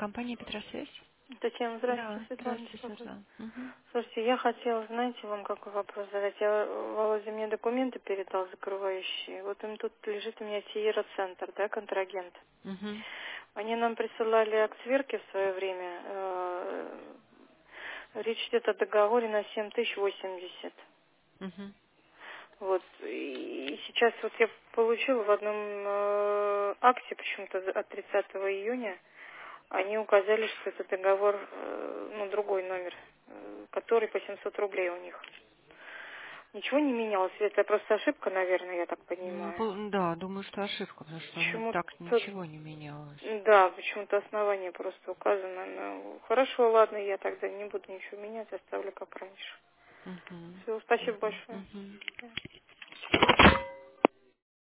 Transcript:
компания Петросвязь? Татьяна, здравствуйте, Да, Светлана здравствуйте, беспокоит. Светлана. Мгм. Слушайте, я хотела, знаете, вам какой вопрос задать. Володя мне документы передал закрывающие. Вот им тут лежит у меня Тиера-центр, да, контрагент. Мгм. Они нам присылали акт сверки в свое время. Речь идет о договоре на 7080. Мгм. Вот. И сейчас вот я получила в одном акте почему-то от 30 июня. Они указали, что это договор, ну, другой номер, который по 700 рублей у них. Ничего не менялось, это просто ошибка, наверное, я так понимаю. Да, думаю, что ошибка, потому что так Почему-то, ничего не менялось. да, почему-то основание просто указано. Ну, хорошо, ладно, я тогда не буду ничего менять, оставлю как раньше. Мгм. Все, спасибо Мгм. большое. Мгм.